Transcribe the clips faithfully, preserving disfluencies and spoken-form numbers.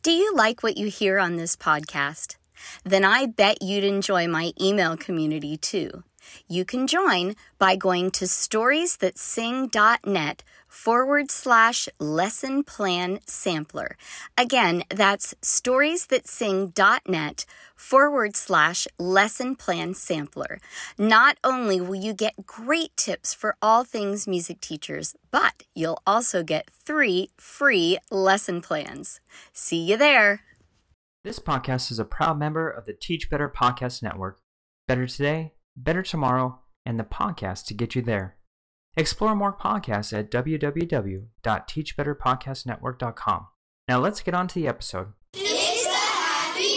Do you like what you hear on this podcast? Then I bet you'd enjoy my email community too. You can join by going to storiesthatsing.net forward slash lesson plan sampler. Again, that's storiesthatsing.net forward slash lesson plan sampler. Not only will you get great tips for all things music teachers, but you'll also get three free lesson plans. See you there. This podcast is a proud member of the Teach Better Podcast Network. Better today, better tomorrow, and the podcast to get you there. Explore more podcasts at w w w dot teach better podcast network dot com. Now let's get on to the episode. It's the Happy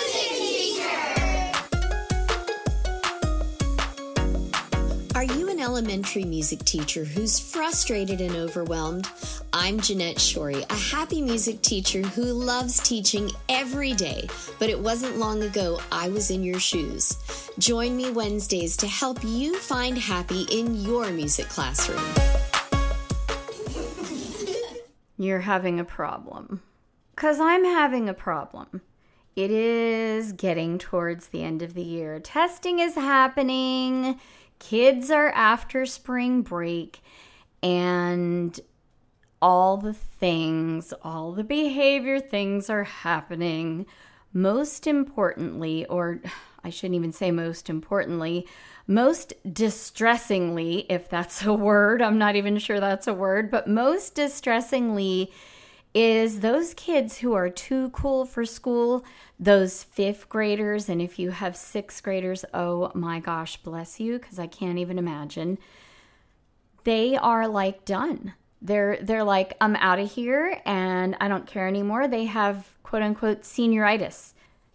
Music Teacher! Are you an elementary music teacher who's frustrated and overwhelmed? I'm Jeanette Shorey, a happy music teacher who loves teaching every day, but it wasn't long ago I was in your shoes. Join me Wednesdays to help you find happy in your music classroom. You're having a problem. 'Cause I'm having a problem. It is getting towards the end of the year. Testing is happening. Kids are after spring break. And all the things, all the behavior things are happening. Most importantly, or I shouldn't even say most importantly, most distressingly, if that's a word, I'm not even sure that's a word, but most distressingly is those kids who are too cool for school, those fifth graders, and if you have sixth graders, oh my gosh, bless you, because I can't even imagine. They are like done. They're they're like, I'm out of here and I don't care anymore. They have quote unquote senioritis.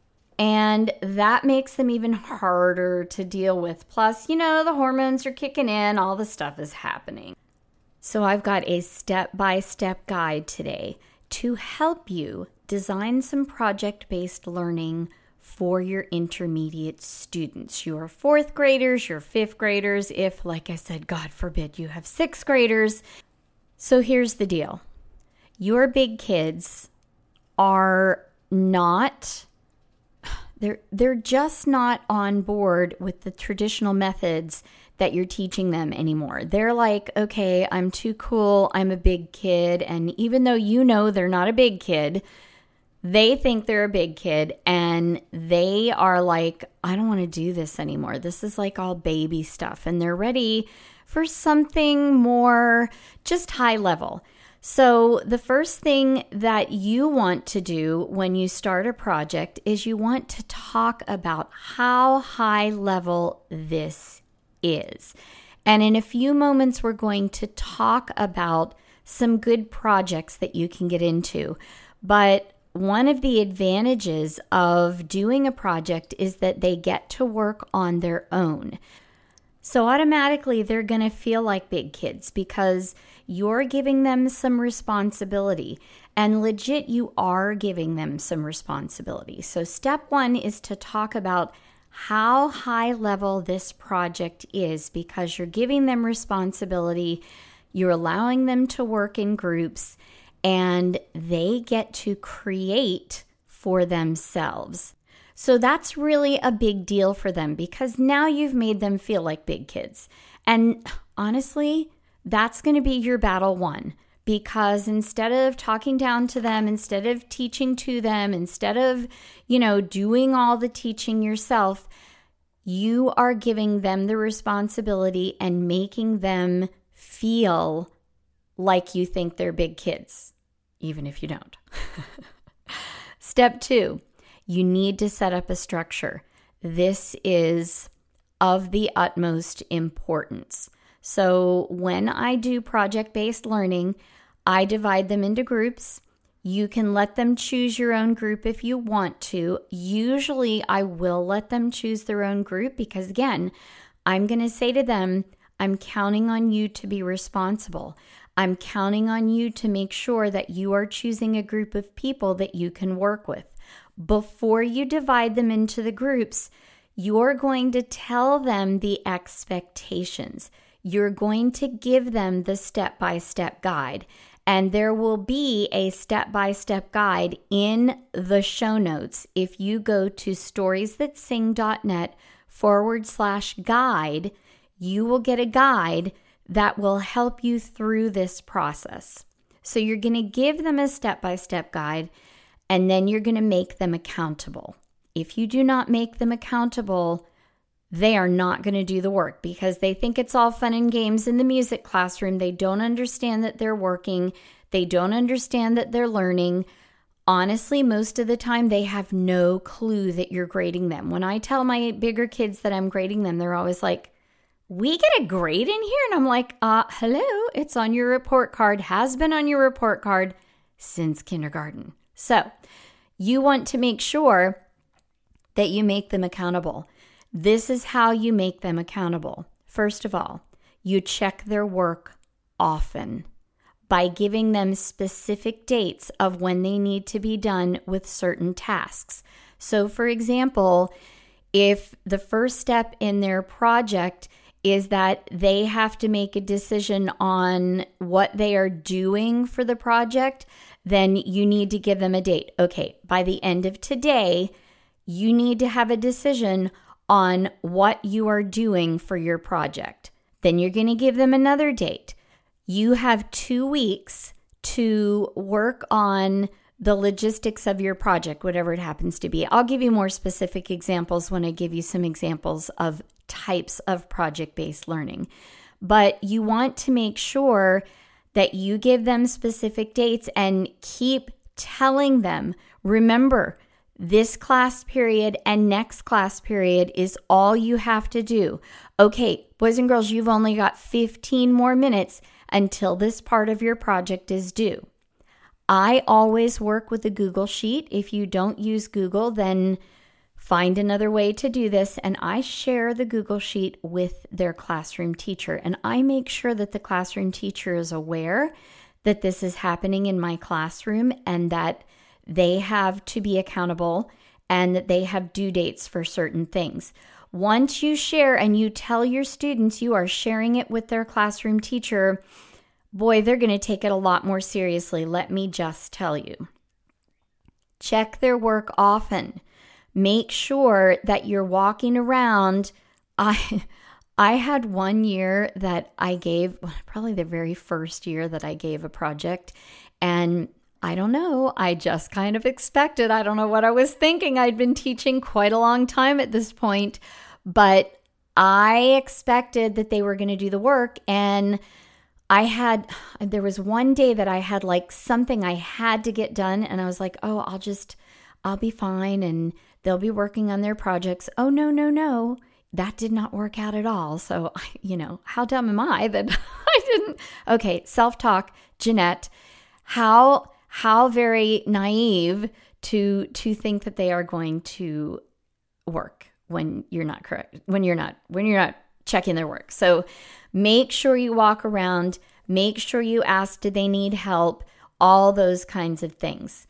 And that makes them even harder to deal with. Plus, you know, the hormones are kicking in, all the stuff is happening. So I've got a step-by-step guide today to help you design some project-based learning for your intermediate students, your fourth graders, your fifth graders, if, like I said, God forbid, you have sixth graders. So here's the deal. Your big kids are not, they're, they're just not on board with the traditional methods that you're teaching them anymore. They're like, okay, I'm too cool, I'm a big kid. And even though you know they're not a big kid, they think they're a big kid and they are like, I don't want to do this anymore. This is like all baby stuff. And they're ready for something more just high level. So the first thing that you want to do when you start a project is you want to talk about how high level this is. And in a few moments, we're going to talk about some good projects that you can get into. But one of the advantages of doing a project is that they get to work on their own. So automatically they're going to feel like big kids because you're giving them some responsibility. And legit, you are giving them some responsibility. So step one is to talk about how high level this project is because you're giving them responsibility, you're allowing them to work in groups, and they get to create for themselves. So that's really a big deal for them because now you've made them feel like big kids. And honestly, that's going to be your battle one because instead of talking down to them, instead of teaching to them, instead of, you know, doing all the teaching yourself, you are giving them the responsibility and making them feel like you think they're big kids, even if you don't. Step two. You need to set up a structure. This is of the utmost importance. So when I do project-based learning, I divide them into groups. You can let them choose your own group if you want to. Usually I will let them choose their own group because, again, I'm going to say to them, I'm counting on you to be responsible. I'm counting on you to make sure that you are choosing a group of people that you can work with. Before you divide them into the groups, you're going to tell them the expectations. You're going to give them the step-by-step guide. And there will be a step-by-step guide in the show notes. If you go to storiesthatsing.net forward slash guide, you will get a guide that will help you through this process. So you're going to give them a step-by-step guide, and then you're going to make them accountable. If you do not make them accountable, they are not going to do the work because they think it's all fun and games in the music classroom. They don't understand that they're working. They don't understand that they're learning. Honestly, most of the time, they have no clue that you're grading them. When I tell my bigger kids that I'm grading them, they're always like, we get a grade in here? And I'm like, uh, hello, it's on your report card, has been on your report card since kindergarten. So you want to make sure that you make them accountable. This is how you make them accountable. First of all, you check their work often by giving them specific dates of when they need to be done with certain tasks. So, for example, if the first step in their project is that they have to make a decision on what they are doing for the project, then you need to give them a date. Okay, by the end of today, you need to have a decision on what you are doing for your project. Then you're going to give them another date. You have two weeks to work on the logistics of your project, whatever it happens to be. I'll give you more specific examples when I give you some examples of types of project-based learning. But you want to make sure that you give them specific dates and keep telling them, remember, this class period and next class period is all you have to do. Okay, boys and girls, you've only got fifteen more minutes until this part of your project is due. I always work with a Google Sheet. If you don't use Google, then find another way to do this. And I share the Google Sheet with their classroom teacher. And I make sure that the classroom teacher is aware that this is happening in my classroom and that they have to be accountable and that they have due dates for certain things. Once you share and you tell your students you are sharing it with their classroom teacher, boy, they're going to take it a lot more seriously. Let me just tell you. Check their work often. Make sure that you're walking around. I I had one year that I gave, probably the very first year that I gave a project, and I don't know, I just kind of expected. I don't know what I was thinking. I'd been teaching quite a long time at this point, but I expected that they were going to do the work. And I had, there was one day that I had like something I had to get done. And I was like, oh, I'll just, I'll be fine. And they'll be working on their projects. Oh, no, no, no. That did not work out at all. So, you know, how dumb am I that I didn't? Okay, self-talk, Jeanette, how... How very naive to to think that they are going to work when you're not correct, when you're not when you're not checking their work. So make sure you walk around, make sure you ask, do they need help? All those kinds of things.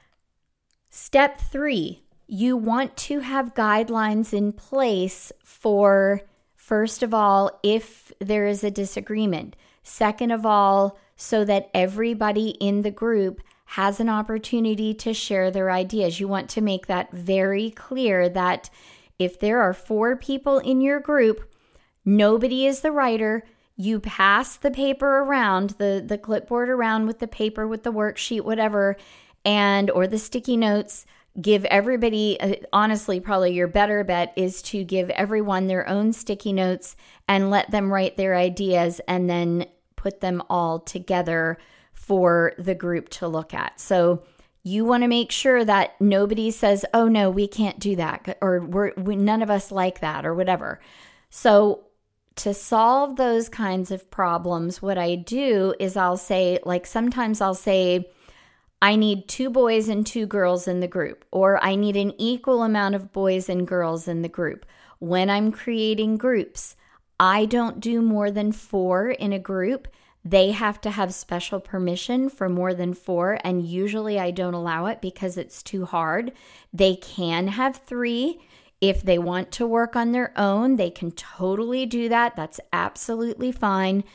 Step three, you want to have guidelines in place for, first of all, if there is a disagreement. Second of all, so that everybody in the group has an opportunity to share their ideas. You want to make that very clear that if there are four people in your group, nobody is the writer. You pass the paper around, the, the clipboard around with the paper, with the worksheet, whatever, and or the sticky notes. Give everybody, uh, honestly, probably your better bet is to give everyone their own sticky notes and let them write their ideas and then put them all together for the group to look at. So you want to make sure that nobody says, oh no, we can't do that, or we're, we, none of us like that, or whatever. So to solve those kinds of problems, what I do is I'll say, like sometimes I'll say, I need two boys and two girls in the group, or I need an equal amount of boys and girls in the group. When I'm creating groups, I don't do more than four in a group. They have to have special permission for more than four, and usually I don't allow it because it's too hard. They can have three. If they want to work on their own, they can totally do that. That's absolutely fine.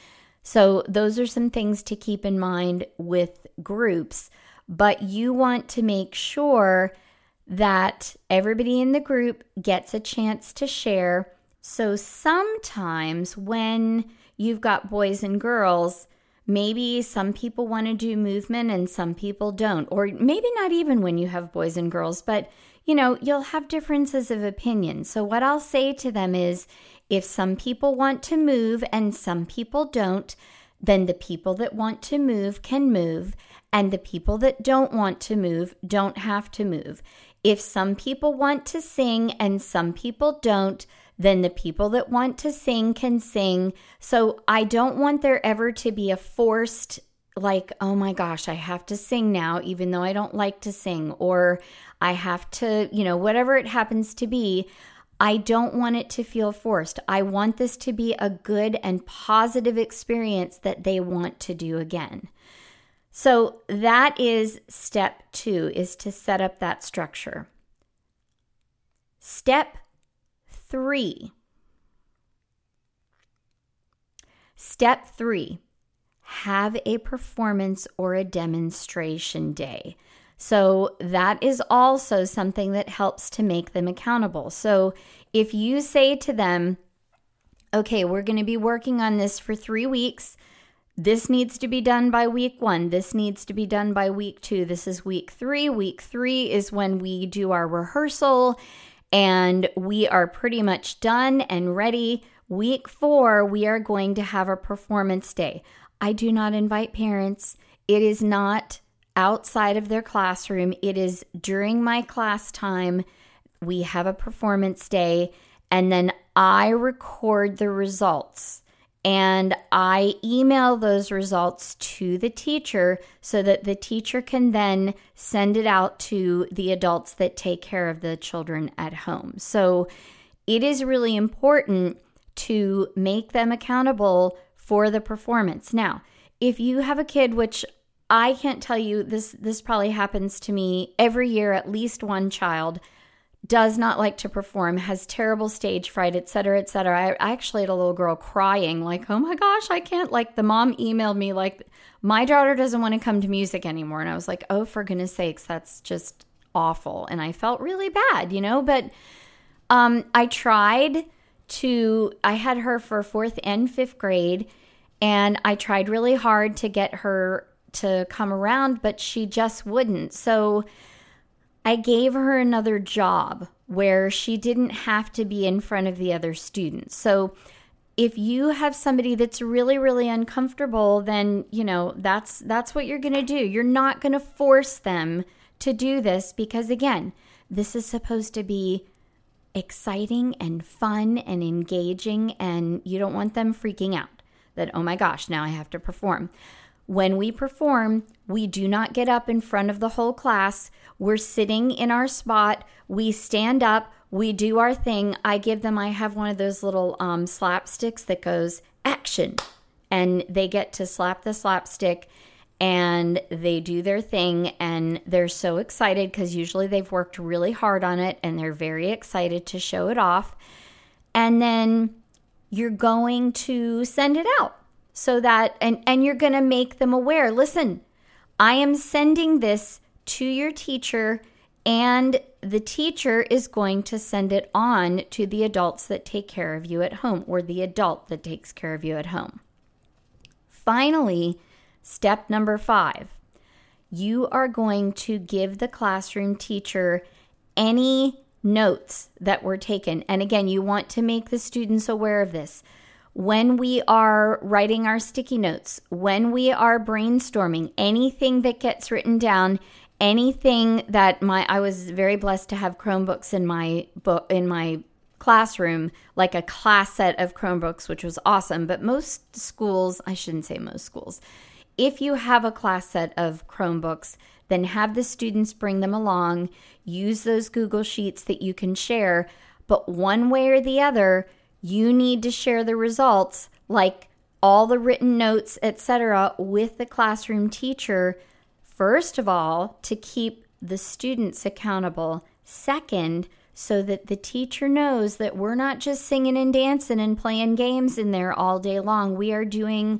So those are some things to keep in mind with groups, but you want to make sure that everybody in the group gets a chance to share. So sometimes when you've got boys and girls, maybe some people want to do movement and some people don't, or maybe not even when you have boys and girls, but you know, you'll have differences of opinion. So what I'll say to them is, if some people want to move and some people don't, then the people that want to move can move, and the people that don't want to move don't have to move. If some people want to sing and some people don't, then the people that want to sing can sing. So I don't want there ever to be a forced, like, oh my gosh, I have to sing now, even though I don't like to sing, or I have to, you know, whatever it happens to be. I don't want it to feel forced. I want this to be a good and positive experience that they want to do again. So that is step two, is to set up that structure. Step three. Step three, have a performance or a demonstration day. So that is also something that helps to make them accountable. So if you say to them, okay, we're going to be working on this for three weeks. This needs to be done by week one. This needs to be done by week two. This is week three. Week three is when we do our rehearsal and we are pretty much done and ready. Week four, we are going to have a performance day. I do not invite parents. It is not outside of their classroom. It is during my class time. We have a performance day, and then I record the results and I email those results to the teacher so that the teacher can then send it out to the adults that take care of the children at home. So it is really important to make them accountable for the performance. Now, if you have a kid, which I can't tell you, this this probably happens to me every year, at least one child does not like to perform, has terrible stage fright, et cetera, et cetera. I, I actually had a little girl crying like, oh my gosh, I can't, like the mom emailed me like, my daughter doesn't want to come to music anymore. And I was like, oh, for goodness sakes, that's just awful. And I felt really bad, you know, but um, I tried to, I had her for fourth and fifth grade, and I tried really hard to get her to come around, but she just wouldn't. So I gave her another job where she didn't have to be in front of the other students. So if you have somebody that's really, really uncomfortable, then, you know, that's that's what you're going to do. You're not going to force them to do this because, again, this is supposed to be exciting and fun and engaging, and you don't want them freaking out that, oh my gosh, now I have to perform. When we perform, we do not get up in front of the whole class. We're sitting in our spot. We stand up. We do our thing. I give them, I have one of those little um, slapsticks that goes action. And they get to slap the slapstick and they do their thing. And they're so excited because usually they've worked really hard on it and they're very excited to show it off. And then you're going to send it out. So that, and, and you're going to make them aware. Listen, I am sending this to your teacher, and the teacher is going to send it on to the adults that take care of you at home, or the adult that takes care of you at home. Finally, step number five, you are going to give the classroom teacher any notes that were taken. And again, you want to make the students aware of this. When we are writing our sticky notes, when we are brainstorming, anything that gets written down, anything that my I was very blessed to have Chromebooks in my book in my classroom, like a class set of Chromebooks, which was awesome. But most schools, I shouldn't say most schools, if you have a class set of Chromebooks, then have the students bring them along, use those Google Sheets that you can share. But one way or the other, you need to share the results, like all the written notes, et cetera, with the classroom teacher. First of all, to keep the students accountable. Second, so that the teacher knows that we're not just singing and dancing and playing games in there all day long. We are doing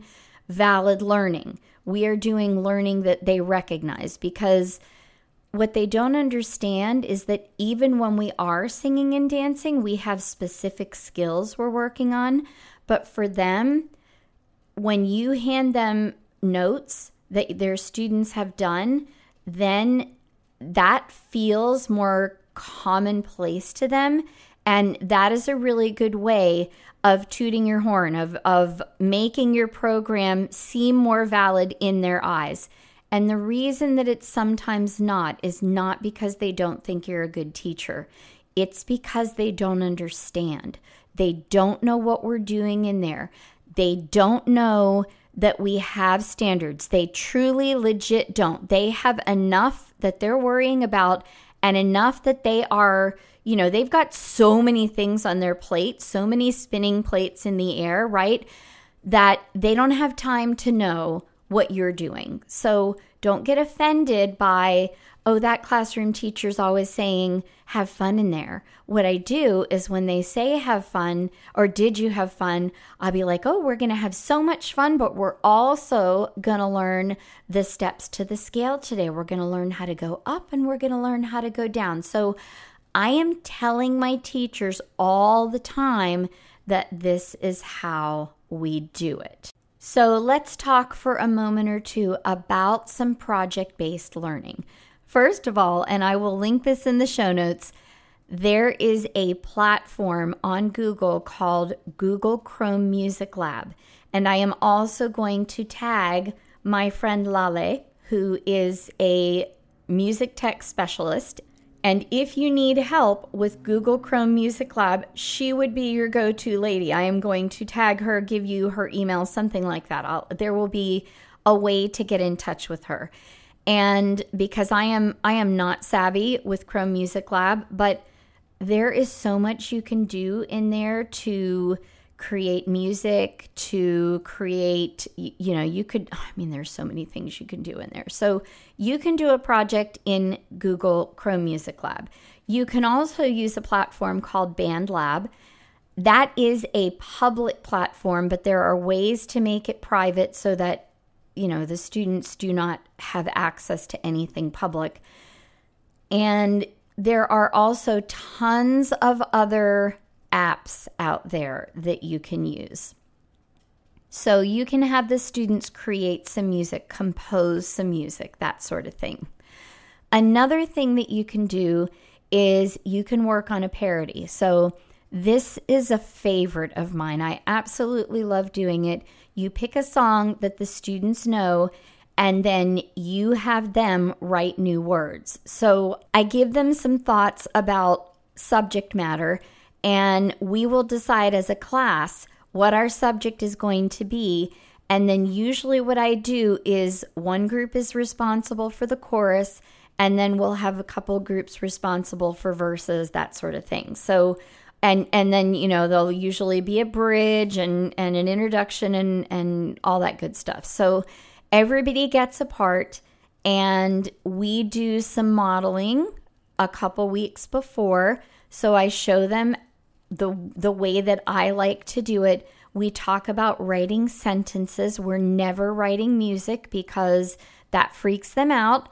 valid learning. We are doing learning that they recognize, because what they don't understand is that even when we are singing and dancing, we have specific skills we're working on. But for them, when you hand them notes that their students have done, then that feels more commonplace to them. And that is a really good way of tooting your horn, of, of making your program seem more valid in their eyes. And the reason that it's sometimes not is not because they don't think you're a good teacher. It's because they don't understand. They don't know what we're doing in there. They don't know that we have standards. They truly legit don't. They have enough that they're worrying about, and enough that they are, you know, they've got so many things on their plate, so many spinning plates in the air, right? That they don't have time to know what you're doing. So don't get offended by, oh, that classroom teacher's always saying, have fun in there. What I do is when they say have fun, or did you have fun, I'll be like, oh, we're going to have so much fun, but we're also going to learn the steps to the scale today. We're going to learn how to go up, and we're going to learn how to go down. So I am telling my teachers all the time that this is how we do it. So let's talk for a moment or two about some project-based learning. First of all, and I will link this in the show notes, there is a platform on Google called Google Chrome Music Lab. And I am also going to tag my friend Lale, who is a music tech specialist. And if you need help with Google Chrome Music Lab, she would be your go-to lady. I am going to tag her, give you her email, something like that. I'll, there will be a way to get in touch with her. And because I am I am not savvy with Chrome Music Lab, but there is so much you can do in there to create music, to create, you know, you could, I mean, there's so many things you can do in there. So you can do a project in Google Chrome Music Lab. You can also use a platform called BandLab. That is a public platform, but there are ways to make it private so that, you know, the students do not have access to anything public. And there are also tons of other apps out there that you can use. So you can have the students create some music, compose some music, that sort of thing. Another thing that you can do is you can work on a parody. So this is a favorite of mine. I absolutely love doing it. You pick a song that the students know, and then you have them write new words. So I give them some thoughts about subject matter, and we will decide as a class what our subject is going to be. And then usually what I do is one group is responsible for the chorus, and then we'll have a couple groups responsible for verses, that sort of thing. So, and and then, you know, there'll usually be a bridge and, and an introduction and, and all that good stuff. So everybody gets a part, and we do some modeling a couple weeks before. So I show them the the way that I like to do it. We talk about writing sentences. We're never writing music because that freaks them out.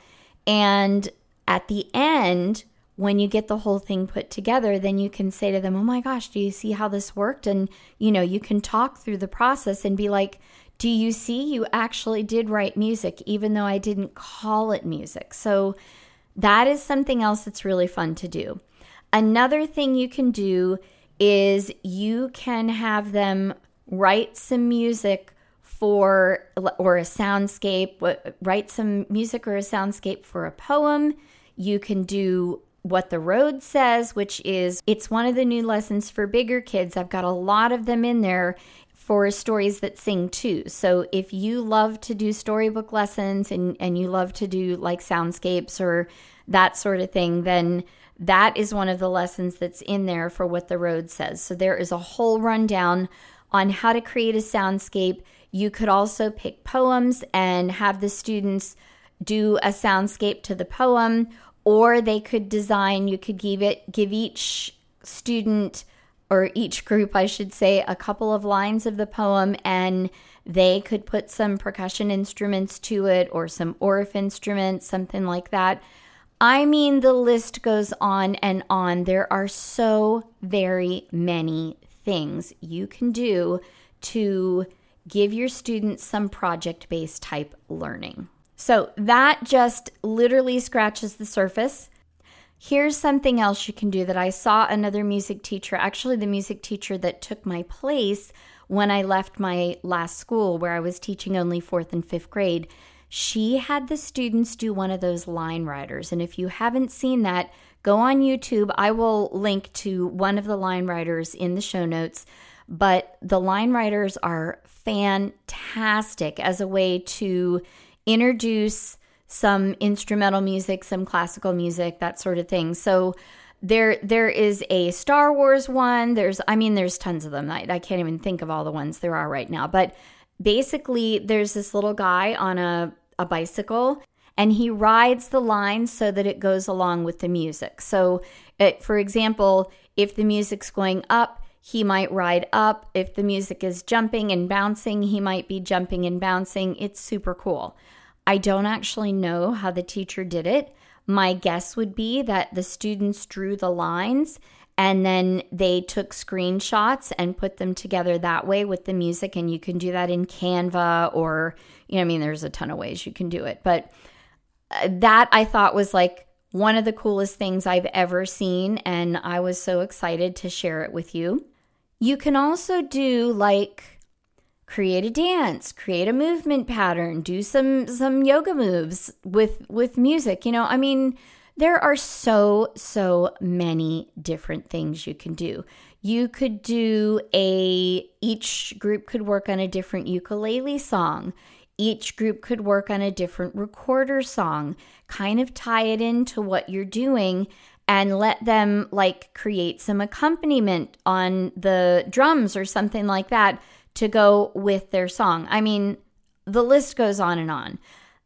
And at the end, when you get the whole thing put together, then you can say to them, oh my gosh, do you see how this worked? And, you know, you can talk through the process and be like, do you see, you actually did write music, even though I didn't call it music. So that is something else that's really fun to do. Another thing you can do is you can have them write some music for, or a soundscape, write some music or a soundscape for a poem. You can do What the Road Says, which is, it's one of the new lessons for bigger kids. I've got a lot of them in there for Stories That Sing too. So if you love to do storybook lessons and, and you love to do like soundscapes or that sort of thing, then that is one of the lessons that's in there for What the Road Says. So there is a whole rundown on how to create a soundscape. You could also pick poems and have the students do a soundscape to the poem, or they could design, you could give it, give each student or each group, I should say, a couple of lines of the poem, and they could put some percussion instruments to it or some Orff instruments, something like that. I mean, the list goes on and on. There are so very many things you can do to give your students some project-based type learning. So that just literally scratches the surface. Here's something else you can do that I saw another music teacher, actually the music teacher that took my place when I left my last school where I was teaching only fourth and fifth grade. She had the students do one of those line riders. And if you haven't seen that, go on YouTube. I will link to one of the line riders in the show notes. But the line riders are fantastic as a way to introduce some instrumental music, some classical music, that sort of thing. So there there is a Star Wars one. There's, I mean, there's tons of them. I, I can't even think of all the ones there are right now. But basically, there's this little guy on a, a bicycle, and he rides the lines so that it goes along with the music. So, it, for example, if the music's going up, he might ride up. If the music is jumping and bouncing, he might be jumping and bouncing. It's super cool. I don't actually know how the teacher did it. My guess would be that the students drew the lines and then they took screenshots and put them together that way with the music. And you can do that in Canva or, you know, I mean, there's a ton of ways you can do it. But that I thought was like one of the coolest things I've ever seen. And I was so excited to share it with you. You can also do like create a dance, create a movement pattern, do some some yoga moves with with music. You know, I mean, there are so, so many different things you can do. You could do a, each group could work on a different ukulele song. Each group could work on a different recorder song, kind of tie it into what you're doing and let them like create some accompaniment on the drums or something like that to go with their song. I mean, the list goes on and on.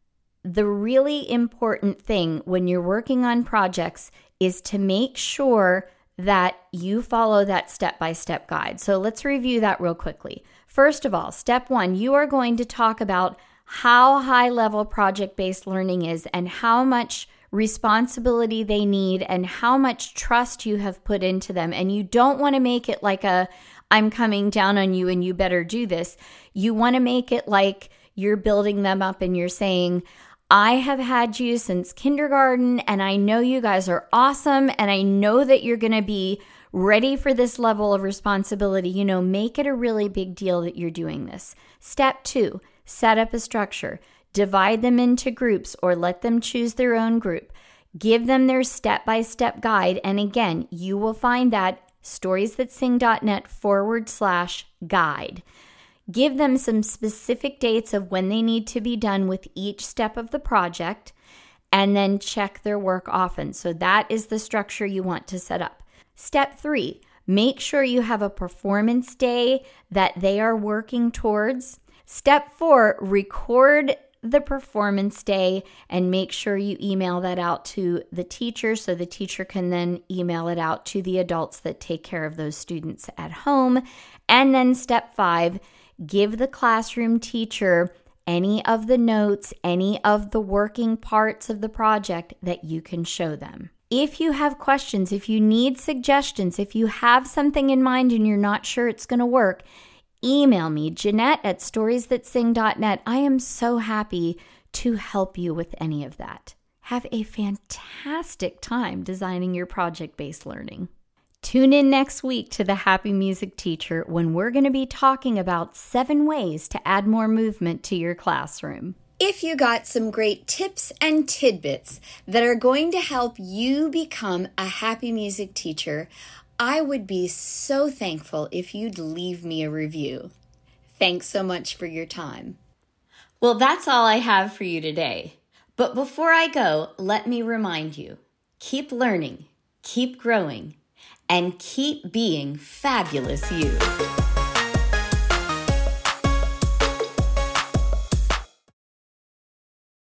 The really important thing when you're working on projects is to make sure that you follow that step-by-step guide. So let's review that real quickly. First of all, step one, you are going to talk about how high-level project-based learning is and how much responsibility they need and how much trust you have put into them. And you don't want to make it like a, I'm coming down on you and you better do this. You want to make it like you're building them up and you're saying, I have had you since kindergarten and I know you guys are awesome and I know that you're going to be ready for this level of responsibility. You know, make it a really big deal that you're doing this. Step two, set up a structure. Divide them into groups or let them choose their own group. Give them their step-by-step guide. And again, you will find that storiesthatsing.net forward slash guide. Give them some specific dates of when they need to be done with each step of the project, and then check their work often. So that is the structure you want to set up. Step three, make sure you have a performance day that they are working towards. Step four, record the performance day and make sure you email that out to the teacher so the teacher can then email it out to the adults that take care of those students at home. And then step five, give the classroom teacher any of the notes, any of the working parts of the project that you can show them. If you have questions, if you need suggestions, if you have something in mind and you're not sure it's going to work, email me, Jeanette at storiesthatsing dot net. I am so happy to help you with any of that. Have a fantastic time designing your project-based learning. Tune in next week to The Happy Music Teacher when we're going to be talking about seven ways to add more movement to your classroom. If you got some great tips and tidbits that are going to help you become a happy music teacher, I would be so thankful if you'd leave me a review. Thanks so much for your time. Well, that's all I have for you today. But before I go, let me remind you, keep learning, keep growing, and keep being fabulous you.